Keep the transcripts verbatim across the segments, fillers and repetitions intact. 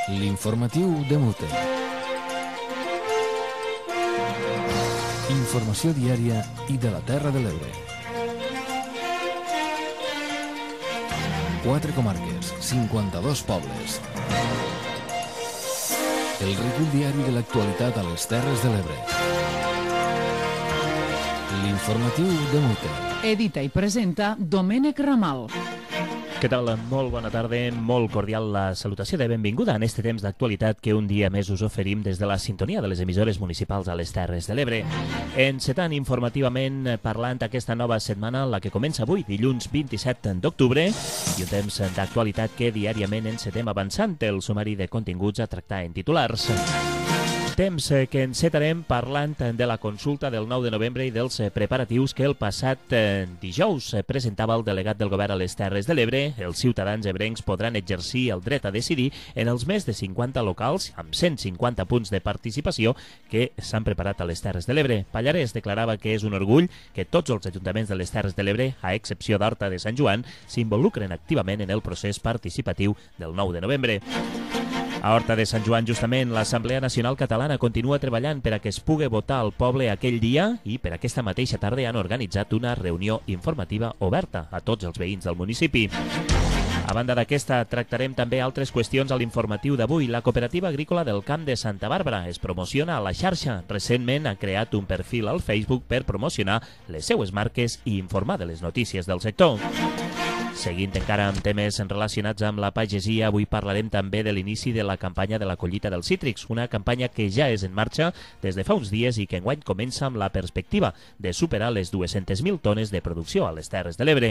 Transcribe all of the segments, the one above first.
L'informatiu de Mute. Informació diària i de la Terra de l'Ebre. Quatre comarques, cinquanta-dos pobles. El recull diari de l'actualitat a les Terres de l'Ebre. L'informatiu de Mute. Edita i presenta Domènec Ramal. Què tal? Molt bona tarda, molt cordial la salutació de benvinguda en este temps d'actualitat que un dia més us oferim des de la sintonia de les emissores municipals a les Terres de l'Ebre. Encetant informativament parlant aquesta nova setmana, la que comença avui, dilluns vint-i-set d'octubre, i un temps d'actualitat que diàriament encetem avançant el sumari de continguts a tractar en titulars. Temps que encetarem parlant de la consulta del nou de novembre i dels preparatius que el passat dijous presentava el delegat del govern a les Terres de l'Ebre. Els ciutadans ebrencs podran exercir el dret a decidir en els més de cinquanta locals amb cent cinquanta punts de participació que s'han preparat a les Terres de l'Ebre. Pallarès declarava que és un orgull que tots els ajuntaments de les Terres de l'Ebre, a excepció d'Horta de Sant Joan, s'involucren activament en el procés participatiu del nou de novembre. A Horta de Sant Joan, justament, l'Assemblea Nacional Catalana continua treballant per a que es pugui votar al poble aquell dia i per aquesta mateixa tarda han organitzat una reunió informativa oberta a tots els veïns del municipi. A banda d'aquesta, tractarem també altres qüestions a l'informatiu d'avui. La cooperativa agrícola del Camp de Santa Bàrbara es promociona a la xarxa. Recentment ha creat un perfil al Facebook per promocionar les seues marques i informar de les notícies del sector. Seguint encara amb temes relacionats amb la pagesia, avui parlarem també de l'inici de la campanya de la collita dels cítrics, una campanya que ja és en marxa des de fa uns dies i que enguany comença amb la perspectiva de superar les dues-centes mil tones de producció a les Terres de l'Ebre.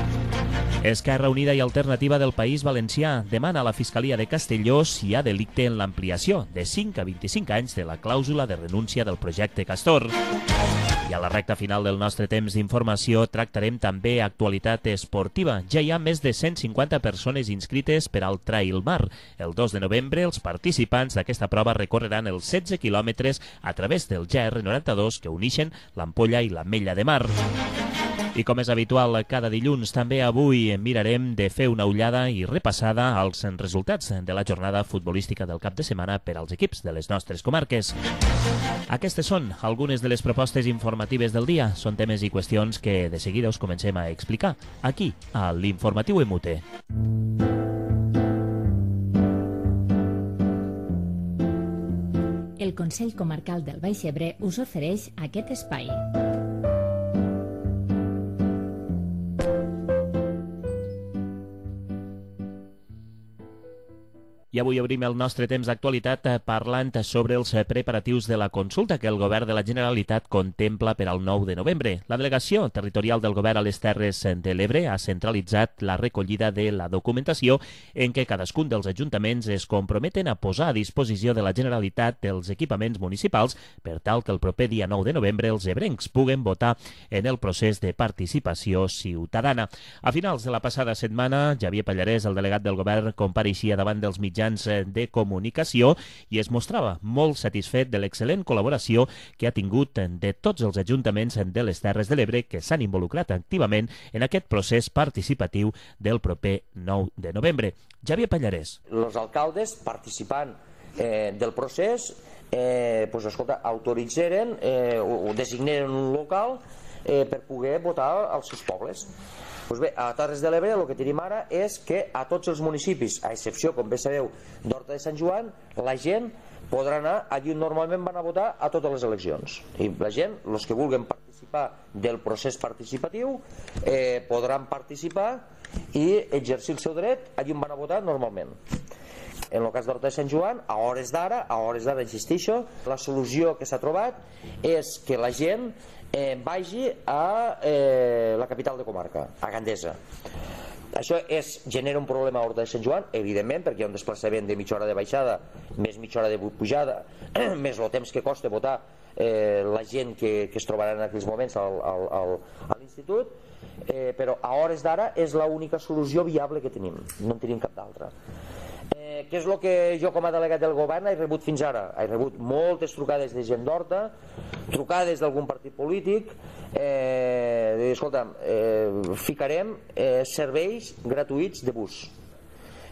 Esquerra Unida i Alternativa del País Valencià demana a la Fiscalia de Castelló si hi ha delicte en l'ampliació de cinc a vint-i-cinc anys de la clàusula de renúncia del projecte Castor. I a la recta final del nostre temps d'informació tractarem també actualitat esportiva. Ja hi ha més de cent cinquanta persones inscrites per al Trail Mar. El dos de novembre els participants d'aquesta prova recorreran els setze quilòmetres a través del G R noranta-dos que uneixen l'Ampolla i l'Ametlla de Mar. I com és habitual cada dilluns, també avui mirarem de fer una ullada i repassada als resultats de la jornada futbolística del cap de setmana per als equips de les nostres comarques. Aquestes són algunes de les propostes informatives del dia. Són temes i qüestions que de seguida us comencem a explicar aquí, a l'Informatiu en Mute. El Consell Comarcal del Baix Ebre us ofereix aquest espai. I avui obrim el nostre temps d'actualitat parlant sobre els preparatius de la consulta que el govern de la Generalitat contempla per al nou de novembre. La delegació territorial del govern a les Terres de l'Ebre ha centralitzat la recollida de la documentació en què cadascun dels ajuntaments es comprometen a posar a disposició de la Generalitat els equipaments municipals per tal que el proper dia nou de novembre els ebrencs puguen votar en el procés de participació ciutadana. A finals de la passada setmana, Xavier Pallarès, el delegat del govern, compareixia davant dels mitjans de comunicació i es mostrava molt satisfet de l'excel·lent col·laboració que ha tingut de tots els ajuntaments de les Terres de l'Ebre que s'han involucrat activament en aquest procés participatiu del proper nou de novembre. Xavier Pallarès. Els alcaldes participant eh, del procés eh, pues, escolta, autoritzaren eh, o designaren un local eh, per poder votar als seus pobles. Pues bé, a Terres de l'Ebre el que tenim ara és que a tots els municipis, a excepció, com bé sabeu, d'Horta de Sant Joan, la gent podrà anar allí on normalment van a votar a totes les eleccions. I la gent, els que vulguin participar del procés participatiu, eh, podran participar i exercir el seu dret allí on van a votar normalment. En el cas d'Horta de Sant Joan, a hores d'ara, a hores d'ara, insistixo, la solució que s'ha trobat és que la gent eh, vagi a eh, la capital de comarca, a Gandesa. Això és, genera un problema a Horta de Sant Joan, evidentment, perquè hi ha un desplaçament de mitja hora de baixada, més mitja hora de pujada, més el temps que costa votar eh, la gent que, que es trobarà en aquells moments al, al, al, a l'institut, eh, però a hores d'ara és l'única solució viable que tenim, no en tenim cap d'altra. Eh, què és el que jo com a delegat del govern he rebut fins ara? He rebut moltes trucades de gent d'Horta, trucades d'algun partit polític, eh, de dir, escolta, eh, ficarem eh, serveis gratuïts de bus.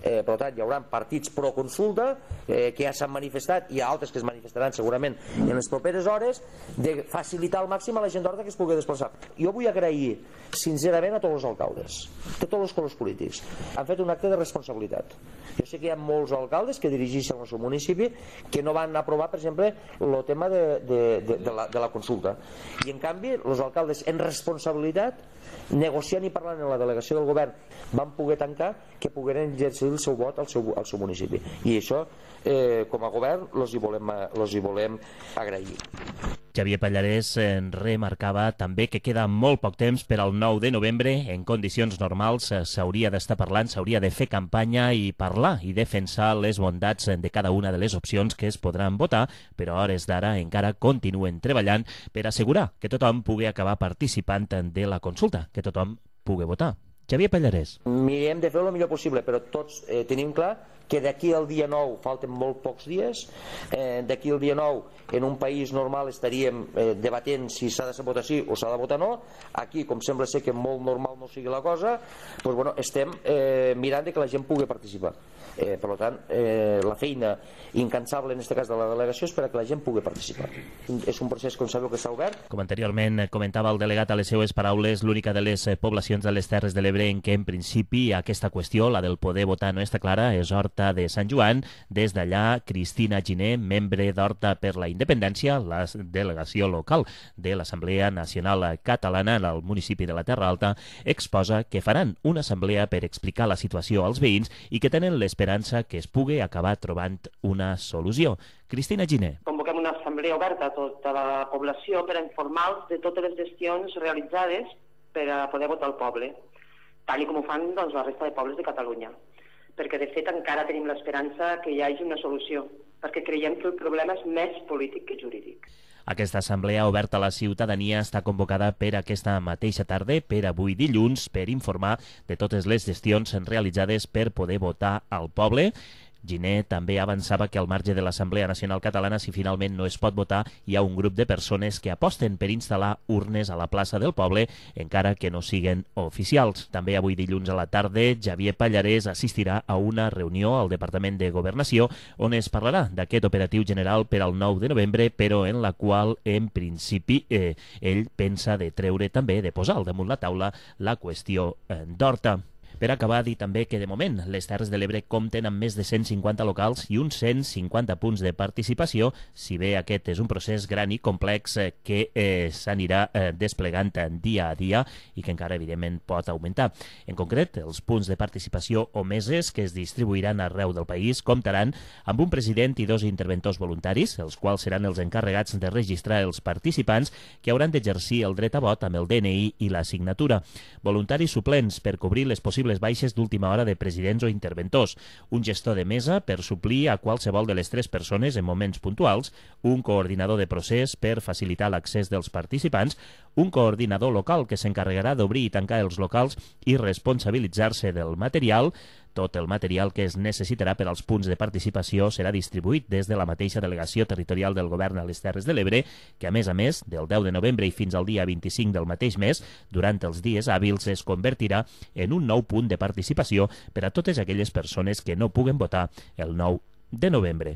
Eh, per tant, hi haurà partits pro consulta eh, que ja s'han manifestat, i hi ha altres que es manifestaran segurament en les properes hores, de facilitar al màxim a la gent d'Horta que es pugui desplaçar. Jo vull agrair sincerament a tots els alcaldes, de tots els colors polítics. Han fet un acte de responsabilitat. Jo sé que hi ha molts alcaldes que dirigeixen el seu municipi que no van aprovar, per exemple, el tema de, de, de, de, la, de la consulta. I en canvi, els alcaldes en responsabilitat, negociant i parlant en la delegació del govern, van poder tancar que pogueren exercir el seu vot al seu, al seu municipi. I això, eh, com a govern, els hi volem, els hi volem agrair. Xavier Pallarès en remarcava també que queda molt poc temps per al nou de novembre. En condicions normals s'hauria d'estar parlant, s'hauria de fer campanya i parlar i defensar les bondats de cada una de les opcions que es podran votar, però a hores d'ara encara continuen treballant per assegurar que tothom pugui acabar participant de la consulta, que tothom pugui votar. Xavier Pallarès. Mirem de fer el millor possible, però tots eh, tenim clar que d'aquí al dia nou falten molt pocs dies. Eh, d'aquí al dia nou, en un país normal estaríem eh, debatent si s'ha de votar sí o s'ha de votar no. Aquí, com sembla ser que molt normal no sigui la cosa, doncs, bueno, estem eh, mirant de que la gent pugui participar. Eh, per tant, eh, la feina incansable en aquest cas de la delegació és per a que la gent pugui participar. És un procés, com sabeu, que s'ha obert. Com anteriorment comentava el delegat a les seues paraules, l'única de les poblacions de les Terres de l'Ebre en què en principi aquesta qüestió, la del poder votar, no està clara, és Horta de Sant Joan. Des d'allà, Cristina Giner, membre d'Horta per la Independència, la delegació local de l'Assemblea Nacional Catalana al municipi de la Terra Alta, exposa que faran una assemblea per explicar la situació als veïns i que tenen l'esperança que es pugui acabar trobant una solució. Cristina Giner. Convoquem una assemblea oberta a tota la població per informar-los de totes les gestions realitzades per a poder votar al poble, tal i com ho fan doncs, la resta de pobles de Catalunya. Perquè, de fet, encara tenim l'esperança que hi hagi una solució, perquè creiem que el problema és més polític que jurídic. Aquesta assemblea oberta a la ciutadania està convocada per aquesta mateixa tarda, per avui dilluns, per informar de totes les gestions realitzades per poder votar al poble. Giner també avançava que al marge de l'Assemblea Nacional Catalana, si finalment no es pot votar, hi ha un grup de persones que aposten per instal·lar urnes a la plaça del poble, encara que no siguen oficials. També avui dilluns a la tarda, Xavier Pallarès assistirà a una reunió al Departament de Governació on es parlarà d'aquest operatiu general per al nou de novembre, però en la qual, en principi, eh, ell pensa de treure també, de posar al damunt la taula, la qüestió eh, d'Horta. Per acabar, dir també que de moment les Terres de l'Ebre compten amb més de cent cinquanta locals i uns cent cinquanta punts de participació, si bé aquest és un procés gran i complex eh, que eh, s'anirà eh, desplegant dia a dia i que encara evidentment pot augmentar. En concret, els punts de participació omeses que es distribuiran arreu del país comptaran amb un president i dos interventors voluntaris, els quals seran els encarregats de registrar els participants que hauran d'exercir el dret a vot amb el D N I i la signatura. Voluntaris suplents per cobrir les possibles les baixes d'última hora de presidents o interventors, un gestor de mesa per suplir a qualsevol de les tres persones en moments puntuals, un coordinador de procés per facilitar l'accés dels participants, un coordinador local que s'encarregarà d'obrir i tancar els locals i responsabilitzar-se del material. Tot el material que es necessitarà per als punts de participació serà distribuït des de la mateixa delegació territorial del govern a les Terres de l'Ebre, que a més a més, del deu de novembre i fins al dia vint-i-cinc del mateix mes, durant els dies hàbils es convertirà en un nou punt de participació per a totes aquelles persones que no puguen votar el nou de novembre.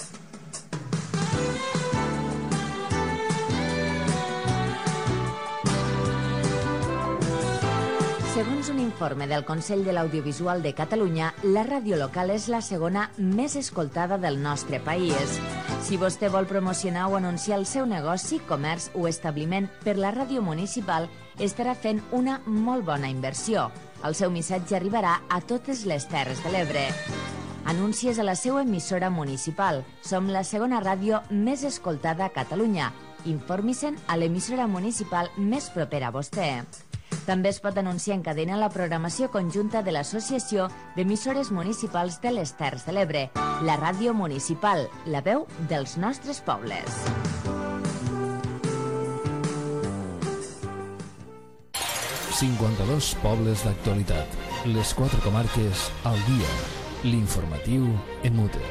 Segons un informe del Consell de l'Audiovisual de Catalunya, la ràdio local és la segona més escoltada del nostre país. Si vostè vol promocionar o anunciar el seu negoci, comerç o establiment per la ràdio municipal, estarà fent una molt bona inversió. El seu missatge arribarà a totes les Terres de l'Ebre. Anuncies a la seva emissora municipal. Som la segona ràdio més escoltada a Catalunya. Informi-se'n a l'emissora municipal més propera a vostè. També es pot anunciar en cadena la programació conjunta de l'Associació d'Emissores Municipals de les Terres de l'Ebre, la ràdio municipal, la veu dels nostres pobles. cinquanta-dos pobles d'actualitat. Les quatre comarques al dia. L'informatiu Emute.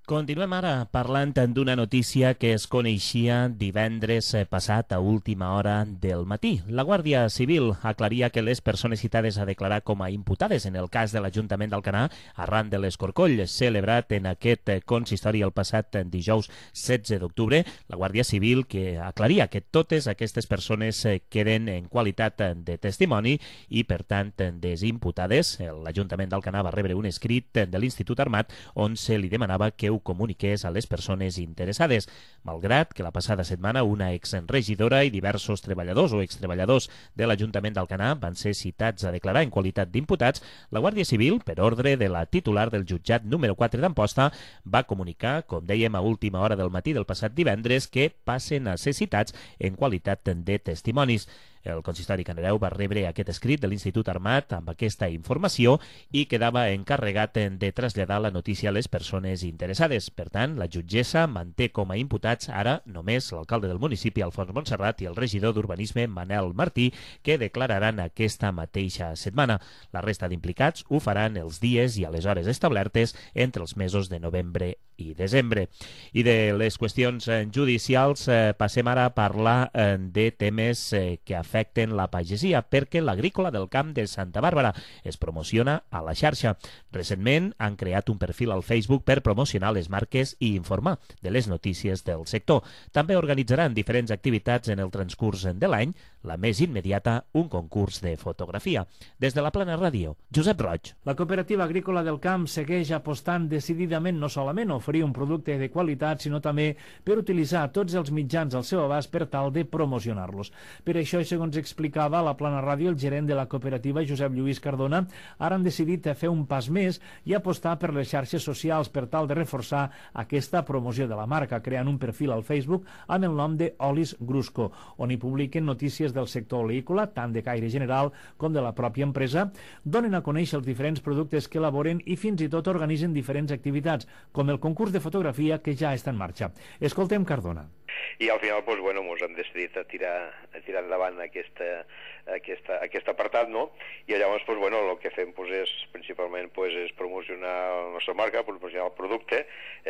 Continuem ara parlant d'una notícia que es coneixia divendres passat a última hora del matí. La Guàrdia Civil aclaria que les persones citades a declarar com a imputades en el cas de l'Ajuntament d'Alcanar arran de l'escorcoll celebrat en aquest consistori el passat dijous setze d'octubre, la Guàrdia Civil que aclaria que totes aquestes persones queden en qualitat de testimoni i, per tant, desimputades. L'Ajuntament d'Alcanar va rebre un escrit de l'Institut Armat on se li demanava que ho comuniqués a les persones interessades. Malgrat que la passada setmana una exregidora i diversos treballadors o extreballadors de l'Ajuntament d'Alcanar van ser citats a declarar en qualitat d'imputats, la Guàrdia Civil, per ordre de la titular del jutjat número quatre d'Amposta, va comunicar, com dèiem a última hora del matí del passat divendres, que passen a ser citats en qualitat de testimonis. El consistori Canareu va rebre aquest escrit de l'Institut Armat amb aquesta informació i quedava encarregat de traslladar la notícia a les persones interessades. Per tant, la jutgessa manté com a imputats ara només l'alcalde del municipi, Alfons Montserrat, i el regidor d'Urbanisme, Manel Martí, que declararan aquesta mateixa setmana. La resta d'implicats ho faran els dies i a les hores establertes entre els mesos de novembre i desembre. I de les qüestions judicials eh, passem ara a parlar eh, de temes eh, que afecten la pagesia, perquè l'agrícola del camp de Santa Bàrbara es promociona a la xarxa. Recentment han creat un perfil al Facebook per promocionar les marques i informar de les notícies del sector. També organitzaran diferents activitats en el transcurs de l'any, la més immediata, un concurs de fotografia. Des de la Plana Ràdio, Josep Roig. La Cooperativa Agrícola del Camp segueix apostant decididament no solament a oferir un producte de qualitat, sinó també per utilitzar tots els mitjans al seu abast per tal de promocionar-los. Per això, segons explicava a la Plana Ràdio el gerent de la cooperativa, Josep Lluís Cardona, ara han decidit fer un pas més i apostar per les xarxes socials per tal de reforçar aquesta promoció de la marca, creant un perfil al Facebook amb el nom de Olis Grusco, on hi publiquen notícies del sector oleícola, tant de caire general com de la pròpia empresa, donen a conèixer els diferents productes que elaboren i fins i tot organitzen diferents activitats, com el concurs de fotografia que ja està en marxa. Escoltem Cardona. I al final, doncs, bueno, ens hem decidit a tirar, a tirar endavant aquesta, aquesta, aquest apartat, no? I llavors, doncs, bueno, el que fem doncs, és, principalment, doncs, és promocionar la nostra marca, promocionar el producte,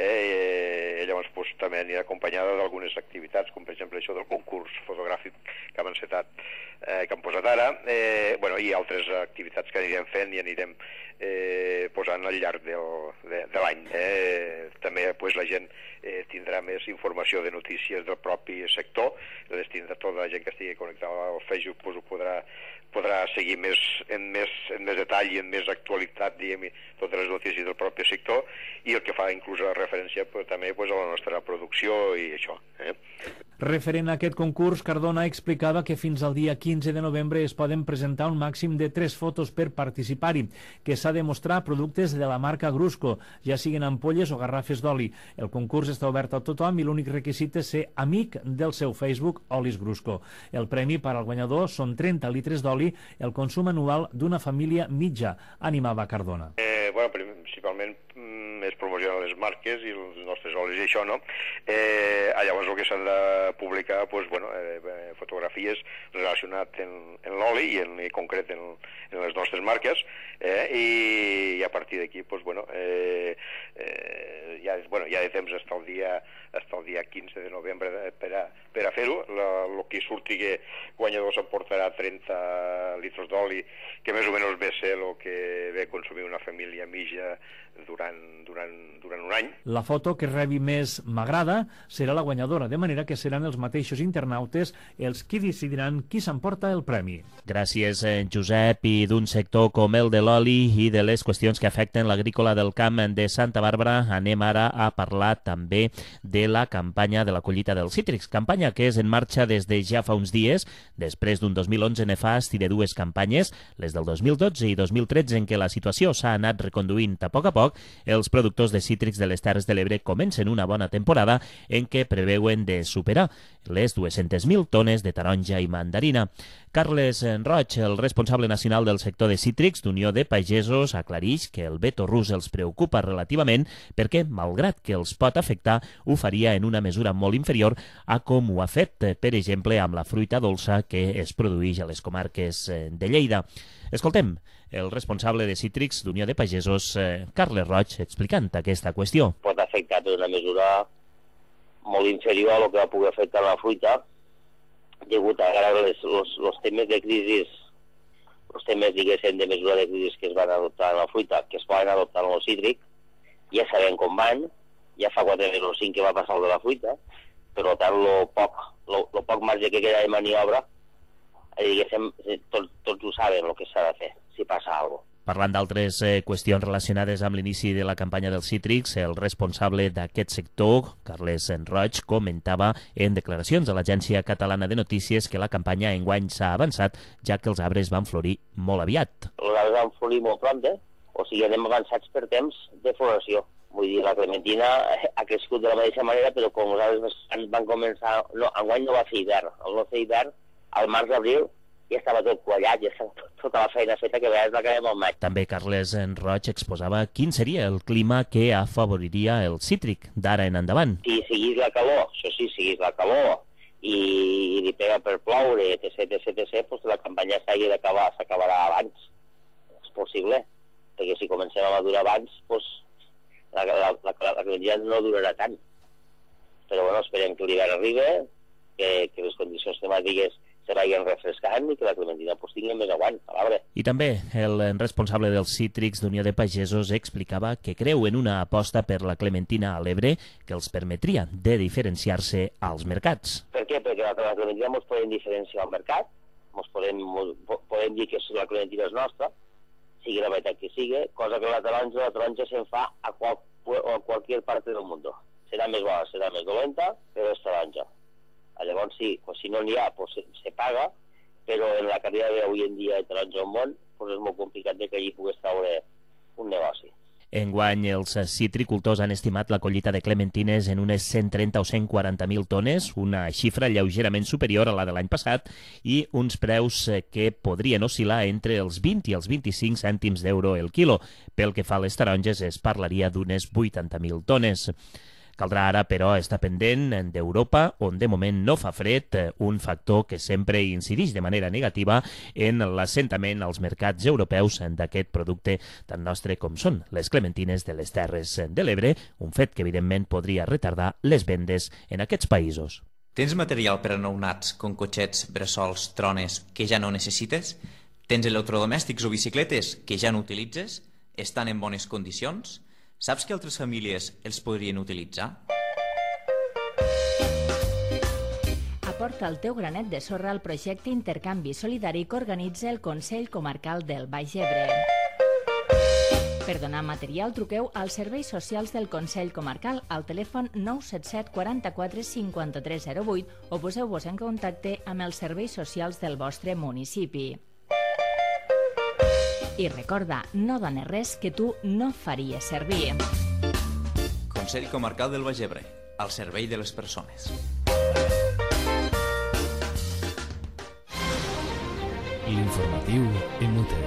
eh, i llavors doncs, també anirà acompanyada d'algunes activitats, com per exemple això del concurs fotogràfic que hem encetat, eh, que hem posat ara, eh, bueno, i altres activitats que anirem fent i anirem eh, posant al llarg del, de, de l'any. Eh, també doncs, la gent eh, tindrà més informació de notícies del propi sector, les tindrà tota la gent que estigui connectada al Facebook, doncs ho podrà, podrà seguir més, en, més, en més detall i en més actualitat, diguem, totes les notícies del propi sector, i el que fa inclús la referència pues, també pues, a la nostra producció i això. Eh? Referent a aquest concurs, Cardona explicava que fins al dia quinze de novembre es poden presentar un màxim de tres fotos per participar-hi, que s'ha de mostrar productes de la marca Grusco, ja siguin ampolles o garrafes d'oli. El concurs està obert a tothom i l'únic requisit és ser amic del seu Facebook Olis Grusco. El premi per al guanyador són trenta litres d'oli, el consum anual d'una família mitja, animava Cardona. Eh, bueno, principalment mm, es promocionen les marques i els nostres olis i això, no? Eh, llavors el que s'han de publicar, pues, bueno, eh, fotografies relacionades en, en l'oli i en, en concret en, en les nostres marques, eh, i, i a partir d'aquí, pues, bueno, eh, eh, ja, bueno, ja de temps està el dia, està el dia quinze de novembre per a, per a fer-ho. El que surti que guanyador s'emportarà trenta litres d'oli, que més o menys ve ser el que ve consumir una família mitja durant, durant, durant un any. La foto que rebi més m'agrada serà la guanyadora, de manera que seran els mateixos internautes els qui decidiran qui s'emporta el premi. Gràcies, Josep. I d'un sector com el de l'oli i de les qüestions que afecten l'agrícola del camp de Santa Bàrbara, anem ara a parlar també de la campanya de la collita dels cítrics, campanya que és en marxa des de ja fa uns dies, després d'un dos mil onze nefast i de dues campanyes, les del dos mil dotze i dos mil tretze, en què la situació s'ha anat reconduint a poc a poc. Els productors de cítrics de les Terres de l'Ebre comencen una bona temporada en què preveuen de superar les dues-centes mil tones de taronja i mandarina. Carles Roig, el responsable nacional del sector de cítrics d'Unió de Pagesos, aclareix que el veto rus els preocupa relativament perquè, malgrat que els pot afectar, ho faria en una mesura molt inferior a com ho ha fet, per exemple, amb la fruita dolça que es produeix a les comarques de Lleida. Escoltem el responsable de cítrics d'Unió de Pagesos, eh, Carles Roig, explicant aquesta qüestió. Pot afectar afectar per una mesura molt inferior a el que va poder afectar la fruita, degut a els temes de crisi, els temes, diguéssim, de mesura de crisi que es van adoptar en la fruita, que es poden adoptar en el cítric, ja sabem com van, ja fa quatre mesos o cinc que va passar el de la fruita, per tant, el poc, lo, lo poc marge que queda de maniobra, diguéssim, tots, tots ho saben el que s'ha de fer, si passa alguna cosa. Parlant d'altres eh, qüestions relacionades amb l'inici de la campanya dels cítrics, el responsable d'aquest sector, Carles Roig, comentava en declaracions a l'Agència Catalana de Notícies que la campanya enguany s'ha avançat, ja que els arbres van florir molt aviat. Els arbres van florir molt prompte, o sigui, anem avançats per temps de floració. Vull dir, la clementina ha crescut de la mateixa manera, però com els arbres van començar... No, enguany no va fer hivern. El no fer hivern, al març-abril, ja estava tot quallat, ja estava tot, tota la feina feta que a vegades l'acabem al maig. També Carles Roig exposava quin seria el clima que afavoriria el cítric d'ara en endavant. Si seguís la calor, això sí, seguís la calor, i, i li pega per ploure, etc, etc, etc, doncs la campanya s'hagi d'acabar, s'acabarà abans. És possible, perquè si comencem a madurar abans, doncs la, la, la, la, la clementina no durarà tant. Però bueno, esperem que l'hivern arribi, que, que les condicions climàtiques se vagin refrescant i que la clementina pues, tingui més aguant a l'arbre. I també el responsable dels cítrics d'Unió de Pagesos explicava que creu en una aposta per la clementina a l'Ebre que els permetria de diferenciar-se als mercats. Per què? Perquè la, la clementina ens podem diferenciar al mercat, ens podem, podem dir que la clementina és nostra, sigui la veritat que sigui, cosa que la taronja, la taronja se'n fa a, qual, a qualsevol part del món. Serà més bona, serà més dolenta, però és taronja. Llavors, sí, pues, si no n'hi ha, pues, se, se paga, però en la carrera d'avui en dia de taronja al món pues, és molt complicat de que allí pogués treure un negoci. Enguany, els citricultors han estimat la collita de clementines en unes cent trenta o cent quaranta mil tones, una xifra lleugerament superior a la de l'any passat, i uns preus que podrien oscil·lar entre els vint i els vint-i-cinc cèntims d'euro el quilo. Pel que fa a les taronges, es parlaria d'unes vuitanta mil tones. Caldrà ara, però, estar pendent d'Europa, on de moment no fa fred, un factor que sempre incideix de manera negativa en l'assentament als mercats europeus d'aquest producte tan nostre com són les clementines de les Terres de l'Ebre, un fet que evidentment podria retardar les vendes en aquests països. Tens material per a nounats, com cotxets, bressols, trones, que ja no necessites? Tens electrodomèstics o bicicletes que ja no utilitzes? Estan en bones condicions? Saps que altres famílies els podrien utilitzar? Aporta el teu granet de sorra al projecte Intercanvi Solidari que organitza el Consell Comarcal del Baix Ebre. Per donar material, truqueu als serveis socials del Consell Comarcal al telèfon nou set set quaranta-quatre cinquanta-tres zero vuit o poseu-vos en contacte amb els serveis socials del vostre municipi. I recorda, no dones res que tu no faries servir. Consell Comarcal del Baix Ebre, al servei de les persones. L'informatiu en Mute.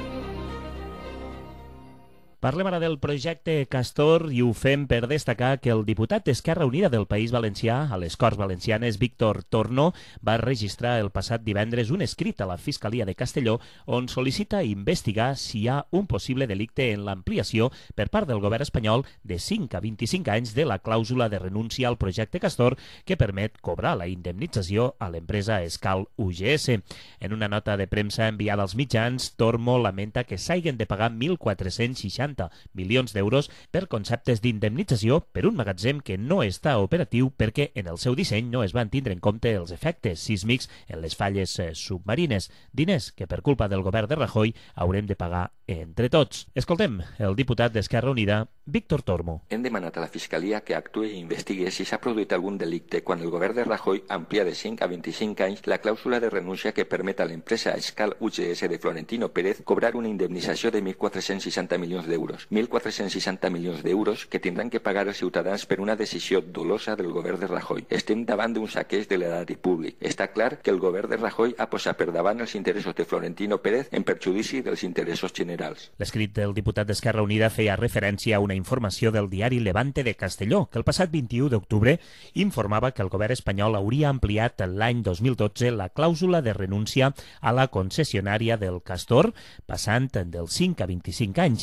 Parlem ara del projecte Castor i ho fem per destacar que el diputat d'Esquerra Unida del País Valencià a les Corts Valencianes, Víctor Torno, va registrar el passat divendres un escrit a la Fiscalia de Castelló on sol·licita investigar si hi ha un possible delicte en l'ampliació per part del govern espanyol de cinc a vint-i-cinc anys de la clàusula de renúncia al projecte Castor que permet cobrar la indemnització a l'empresa Escal U G S. En una nota de premsa enviada als mitjans, Tormo lamenta que s'hagin de pagar mil quatre-cents seixanta milions d'euros per conceptes d'indemnització per un magatzem que no està operatiu perquè en el seu disseny no es van tindre en compte els efectes sísmics en les falles submarines, diners que per culpa del govern de Rajoy haurem de pagar entre tots. Escoltem el diputat d'Esquerra Unida, Víctor Tormo. Hem demanat a la Fiscalia que actuï i investigui si s'ha produït algun delicte quan el govern de Rajoy amplia de cinc a vint-i-cinc anys la clàusula de renúncia que permet a l'empresa Escal U G S de Florentino Pérez cobrar una indemnització de mil quatre-cents seixanta milions d'euros. mil quatre-cents seixanta milions d'euros que tindran que pagar els ciutadans per una decisió dolosa del govern de Rajoy. Estem davant d'un saqueig de l'erari públic. Està clar que el govern de Rajoy ha posat per davant els interessos de Florentino Pérez en perjudici dels interessos generals. L'escrit del diputat d'Esquerra Unida feia referència a una informació del diari Levante de Castelló, que el passat vint-i-u d'octubre informava que el govern espanyol hauria ampliat l'any dos mil dotze la clàusula de renúncia a la concessionària del Castor, passant dels cinc a vint-i-cinc anys. La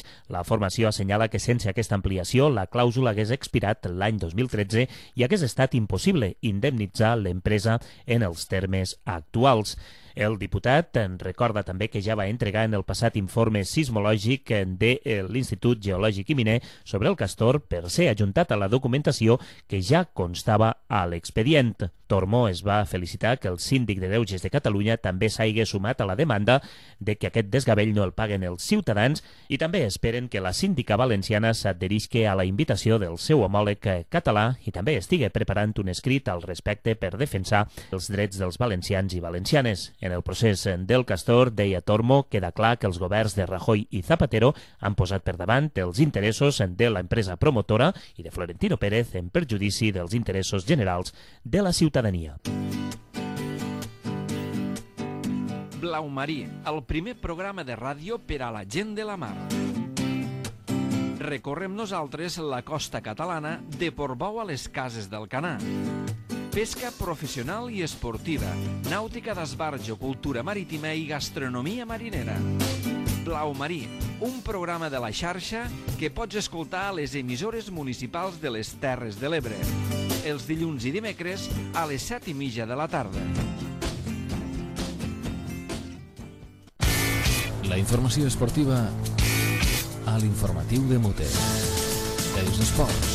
informació assenyala que sense aquesta ampliació la clàusula hagués expirat l'any dos mil tretze i hagués estat impossible indemnitzar l'empresa en els termes actuals. El diputat en recorda també que ja va entregar en el passat informe sismològic de l'Institut Geològic i Miner sobre el castor per ser ajuntat a la documentació que ja constava a l'expedient. Tormó es va felicitar que el síndic de Greuges de Catalunya també s'hagi sumat a la demanda de que aquest desgavell no el paguen els ciutadans i també esperen que la síndica valenciana s'adherisca a la invitació del seu homòleg català i també estigui preparant un escrit al respecte per defensar els drets dels valencians i valencianes. En el procés del castor, deia Tormo, queda clar que els governs de Rajoy i Zapatero han posat per davant els interessos de l'empresa promotora i de Florentino Pérez en perjudici dels interessos generals de la ciutadania. Blau Marí, el primer programa de ràdio per a la gent de la mar. Recorrem nosaltres la costa catalana de Portbou a les Cases d'Alcanar. Pesca professional i esportiva, nàutica d'esbarjo, cultura marítima i gastronomia marinera. Blau Marí, un programa de la xarxa que pots escoltar a les emissores municipals de les Terres de l'Ebre. Els dilluns i dimecres a les set i mitja de la tarda. La informació esportiva a l'informatiu de Muter. Els esports.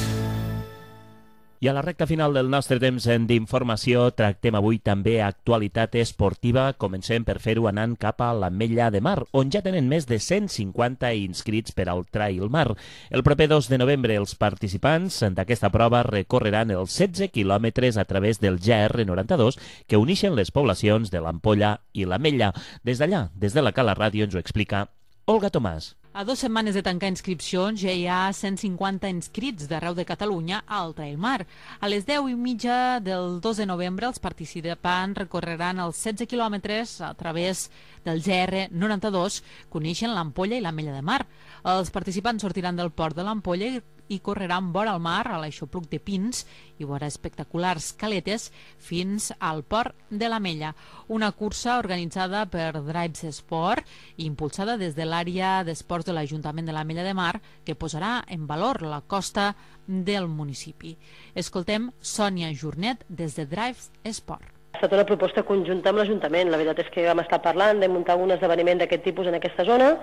I a la recta final del nostre temps d'informació tractem avui també actualitat esportiva. Comencem per fer-ho anant cap a l'Ametlla de Mar, on ja tenen més de cent cinquanta inscrits per al Trail Mar. El proper dos de novembre els participants d'aquesta prova recorreran els setze quilòmetres a través del G R noranta-dos que uneixen les poblacions de l'Ampolla i l'Ametlla. Des d'allà, des de la Cala Ràdio, ens ho explica Olga Tomàs. A dues setmanes de tancar inscripcions ja hi ha cent cinquanta inscrits d'arreu de Catalunya al Trail Mar. A les deu i mitja del dos de novembre els participants recorreran els setze quilòmetres a través del G R noranta-dos que uneixen l'Ampolla i l'Ametlla de Mar. Els participants sortiran del port de l'Ampolla i i correran vora el mar, a l'aixopluc de pins i vora espectaculars caletes fins al port de l'Ametlla. Una cursa organitzada per Drives Sport i impulsada des de l'àrea d'esports de l'Ajuntament de l'Ametlla de Mar, que posarà en valor la costa del municipi. Escoltem Sònia Jornet des de Drives Sport. Ha estat una proposta conjunta amb l'Ajuntament. La veritat és que vam estar parlant de muntar un esdeveniment d'aquest tipus en aquesta zona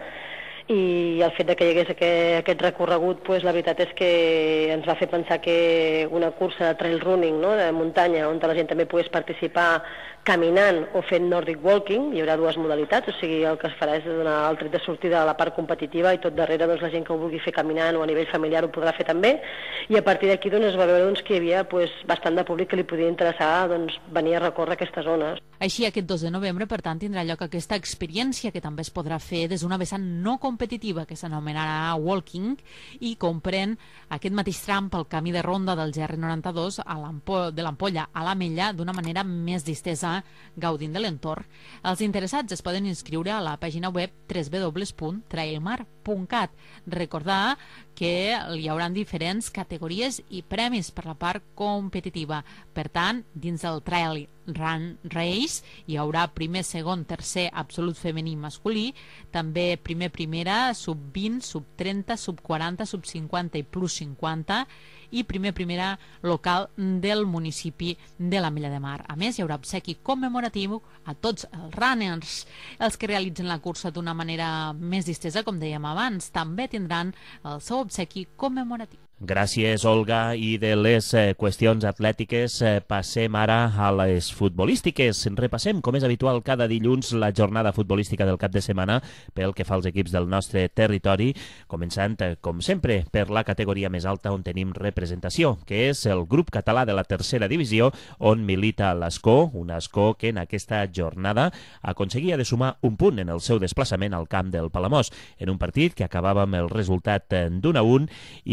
i el fet de que hi hagués aquest, aquest recorregut, pues, la veritat és que ens va fer pensar que una cursa de trail running, no?, de muntanya, on la gent també pogués participar caminant o fent Nordic Walking. Hi haurà dues modalitats, o sigui, el que es farà és donar el tret de sortida a la part competitiva i tot darrere, doncs, la gent que ho vulgui fer caminant o a nivell familiar ho podrà fer també, i a partir d'aquí, doncs, es va veure, doncs, que hi havia, pues, bastant de públic que li podia interessar, doncs, venir a recórrer aquestes zones. Així, aquest dos de novembre, per tant, tindrà lloc aquesta experiència que també es podrà fer des d'una vessant no competitiva que s'anomenarà Walking i comprèn aquest mateix tram pel camí de ronda del G R noranta-dos a de l'Ampolla a l'Ametlla d'una manera més distesa, gaudint de l'entorn. Els interessats es poden inscriure a la pàgina web w w w punt trailmar punt cat. Recordar que hi haurà diferents categories i premis per la part competitiva. Per tant, dins del Trail Run Race hi haurà primer, segon, tercer absolut femení masculí, també primer, primera, sub vint, sub trenta, sub quaranta, sub cinquanta i plus cinquanta, i primer, primera local del municipi de l'Ametlla de Mar. A més, hi haurà obsequi commemoratiu a tots els runners. Els que realitzen la cursa d'una manera més distesa, com dèiem abans, també tindran el seu obsequi commemoratiu. Gràcies, Olga. I de les eh, qüestions atlètiques eh, passem ara a les futbolístiques. Repassem, com és habitual, cada dilluns la jornada futbolística del cap de setmana pel que fa als equips del nostre territori, començant, eh, com sempre, per la categoria més alta on tenim representació, que és el grup català de la tercera divisió, on milita l'Escó, un Escó que en aquesta jornada aconseguia de sumar un punt en el seu desplaçament al camp del Palamós, en un partit que acabava amb el resultat d'un a un i que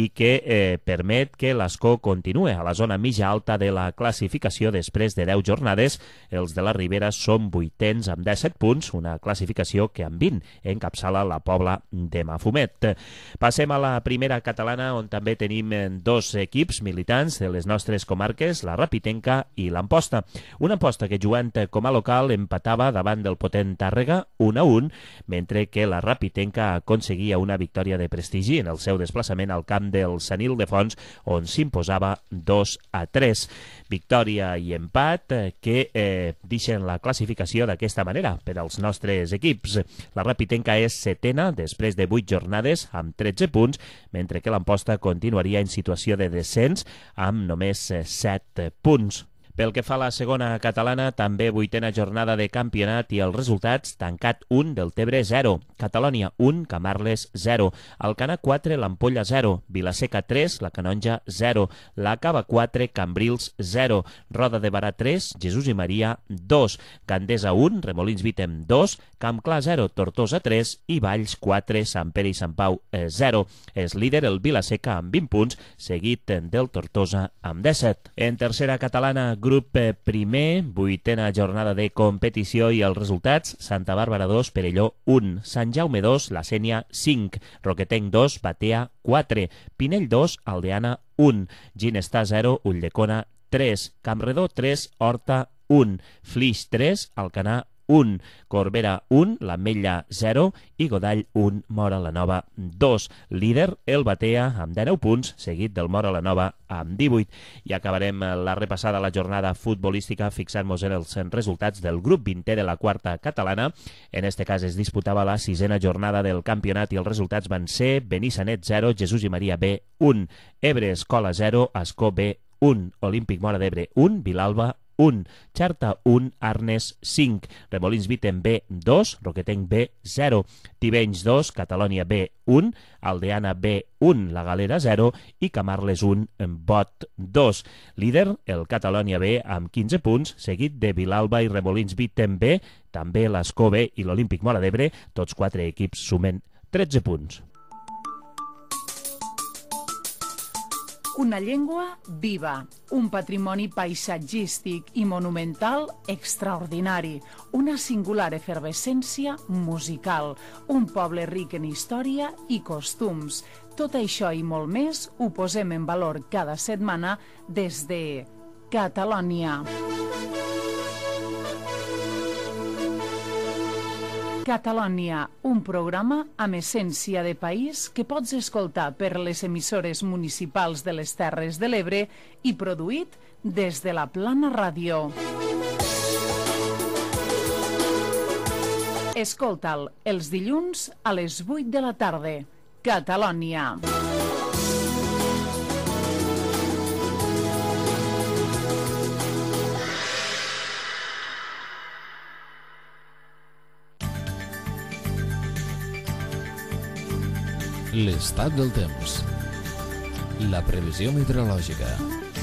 eh, permet que l'Escó continue a la zona mitja alta de la classificació després de deu jornades. Els de la Ribera són vuitens amb disset punts, una classificació que amb vint encapçala la Pobla de Mafumet. Passem a la primera catalana, on també tenim dos equips militants de les nostres comarques, la Rapitenca i l'Amposta. Una Amposta que jugant com a local empatava davant del potent Tàrrega un a un, mentre que la Rapitenca aconseguia una victòria de prestigi en el seu desplaçament al camp del Sant Ildefons, on s'imposava dos a tres. Victòria i empat que eh, deixen la classificació d'aquesta manera per als nostres equips. La Rapitenca és setena després de vuit jornades amb tretze punts, mentre que l'Amposta continuaria en situació de descens amb només set punts. Pel que fa a la segona catalana, també vuitena jornada de campionat i els resultats: Tancat un, Deltebre zero, Catalònia un, Camarles zero, Alcanar quatre, l'Ampolla zero, Vilaseca tres, la Canonja zero, la Cava quatre, Cambrils zero, Roda de Barà tres, Jesús i Maria dos, Gandesa un, Remolins Vítem dos, Campclar zero, Tortosa tres i Valls quatre, Sant Pere i Sant Pau zero. És líder el Vilaseca amb vint punts, seguit del Tortosa amb disset. En tercera catalana, grup primer, vuitena jornada de competició i els resultats: Santa Bàrbara dos, Perelló un, Sant Jaume dos, La Sénia cinc, Roquetenc dos, Batea quatre, Pinell dos, Aldeana un, Ginestar zero, Ulldecona tres, Campredó tres, Horta un, Flix tres, Alcanar un, Corbera un, l'Ametlla zero i Godall un, Móra la Nova dos. Líder el Batea amb dinou punts, seguit del Móra la Nova amb divuit. I acabarem la repassada a la jornada futbolística fixant-nos en els resultats del grup vintè de la quarta catalana. En este cas es disputava la sisena jornada del campionat i els resultats van ser Benissanet zero, Jesús i Maria B un, Ebre Escola zero, Ascó B un, Olímpic Móra d'Ebre un, Vilalba un, Xarta un, Arnes cinc, Remolins Vítem B dos, Roquetenc B zero, Tivenys dos, Catalònia B un, Aldeana B un, La Galera zero i Camarles un, Bot dos. Líder el Catalònia B amb quinze punts, seguit de Vilalba i Remolins Vítem B, també l'Ascó B i l'Olímpic Móra d'Ebre. Tots quatre equips sumen tretze punts. Una llengua viva, un patrimoni paisatgístic i monumental extraordinari, una singular efervescència musical, un poble ric en història i costums. Tot això i molt més ho posem en valor cada setmana des de Catalònia. Catalònia, un programa amb essència de país que pots escoltar per les emissores municipals de les Terres de l'Ebre i produït des de la Plana Ràdio. Escolta'l els dilluns a les vuit de la tarda. Catalònia. L'estat del temps. La previsió meteorològica.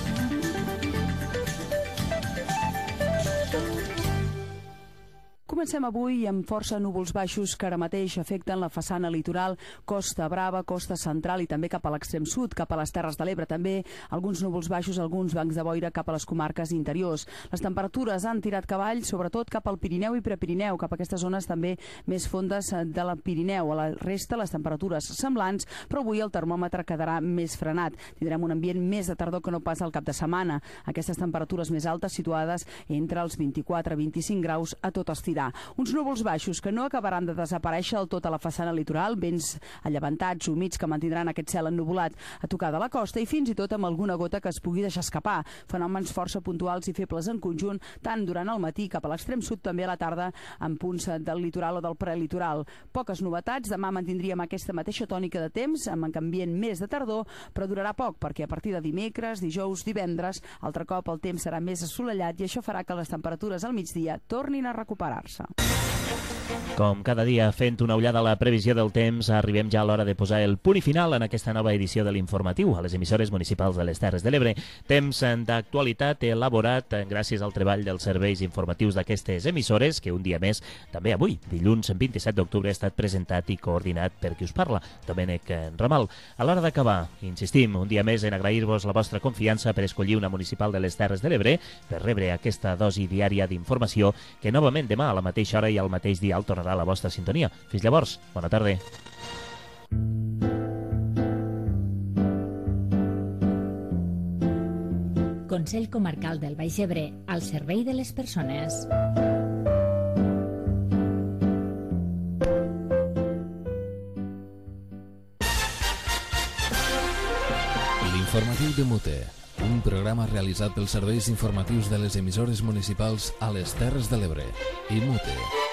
Comencem avui amb força núvols baixos que ara mateix afecten la façana litoral, Costa Brava, Costa Central i també cap a l'extrem sud, cap a les Terres de l'Ebre. També alguns núvols baixos, alguns bancs de boira cap a les comarques interiors. Les temperatures han tirat cavall, sobretot cap al Pirineu i Prepirineu, cap a aquestes zones també més fondes de la Pirineu. A la resta, les temperatures semblants, però avui el termòmetre quedarà més frenat. Tindrem un ambient més de tardor que no pas al cap de setmana. Aquestes temperatures més altes situades entre els vint-i-quatre i vint-i-cinc graus a tot estirar. Uns núvols baixos que no acabaran de desaparèixer del tot a la façana litoral, vents allevantats, humits, que mantindran aquest cel ennuvolat a tocar de la costa i fins i tot amb alguna gota que es pugui deixar escapar. Fenòmens força puntuals i febles en conjunt, tant durant el matí cap a l'extrem sud, també a la tarda en punts del litoral o del prelitoral. Poques novetats, demà mantindríem aquesta mateixa tònica de temps, amb ambient més de tardor, però durarà poc, perquè a partir de dimecres, dijous, divendres, altre cop el temps serà més assolellat i això farà que les temperatures al migdia tornin a recuperar-se. Com cada dia, fent una ullada a la previsió del temps, arribem ja a l'hora de posar el punt i final en aquesta nova edició de l'informatiu a les emissores municipals de les Terres de l'Ebre. Temps d'actualitat elaborat gràcies al treball dels serveis informatius d'aquestes emissores, que un dia més, també avui, dilluns vint-i-set d'octubre, ha estat presentat i coordinat per qui us parla, Domènec Ramal. A l'hora d'acabar, insistim un dia més en agrair-vos la vostra confiança per escollir una municipal de les Terres de l'Ebre, per rebre aquesta dosi diària d'informació que novament demà a la mateixa hora i al mateix dial tornarà a la vostra sintonia. Fins llavors, bona tarda. Consell Comarcal del Baix Ebre, al servei de les persones. L'informatiu de Mute, un programa realitzat pels serveis informatius de les emissores municipals a les Terres de l'Ebre i Mute.